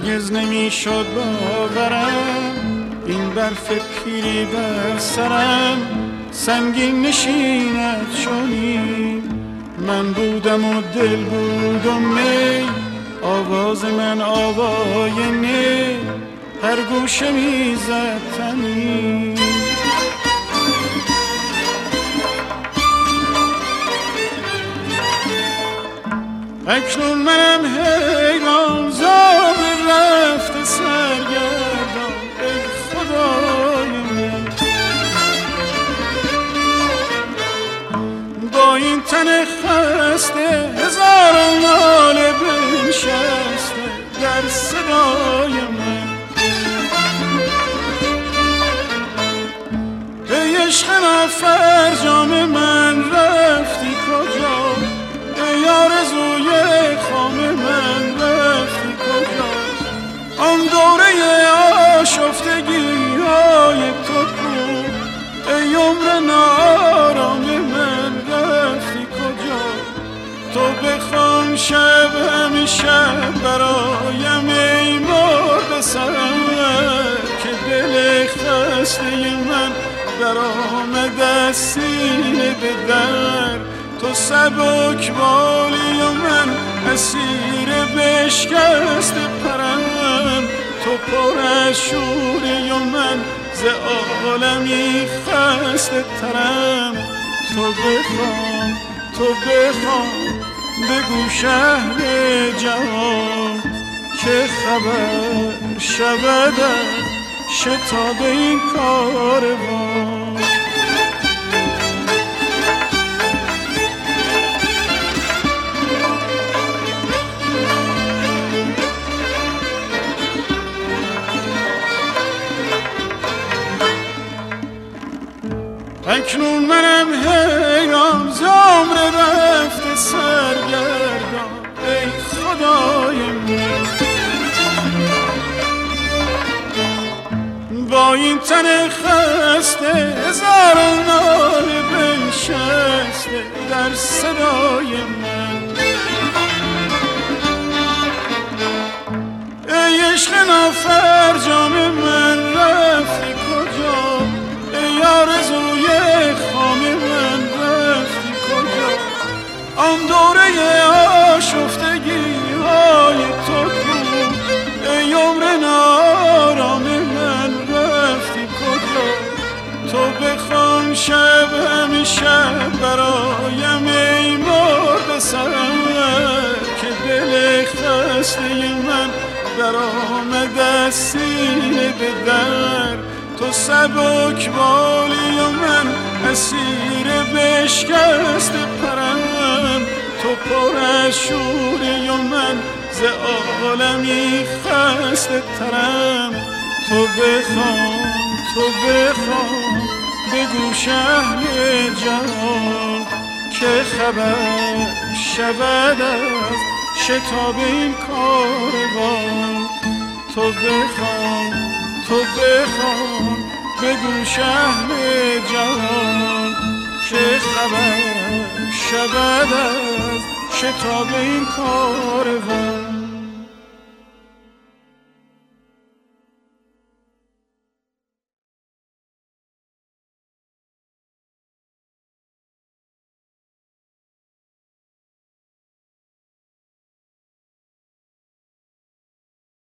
هرگز نمیشد باورم این برف پیری بر سرم سنگین نشیند چونی. من بودم و دل بود و می، آواز من آواینه هر گوشه میزد تنی. اکنون منم حیران زار رفته سرگردان ای خدای من. با این تن خسته هزاران ناله بنشسته در صدای من. ای عشق نافرجام من رفتی کجا؟ ای آرزوی خام من رفتی کجا؟ آن دوره آشفتگی های تو کو؟ ای عمر نارام من رفتی کجا؟ تو بخوان شب همیشه برایم ای مرد سرم که دل خسته من در آمده سینه به در. تو سبک بالی و من اسیر بشکست پرم. تو پر از شوری و من ز عالمی خسته ترم. تو بخوان بگو شهر جهان که خبر شود از شتاب این کاروان. اکنون منم حیران ز عمر رفته سرگردان ای خدای من. با این تن خسته هزاران ناله بنشسته در صدای من. ای عشق نافرجام من رفتی کجا؟ ای آرزوی خام من رفتی کجا؟ آن دوره آشفتگی های تو کو؟ ای عمر نارام من رفتی کجا؟ تو بخوان شب همیشه برایم ای مرد سرم که دل خسته من در آمده سینه به در. تو سبک بالی و من اسیر بشکست پرم. تو پر از شوری و من ز عالمی خسته ترم. تو بخوان بگو شهر جهان که خبر شود از شتاب این کاروان. تو بخوان بگو شهر جهان که خبر شود از شتاب این کاروان.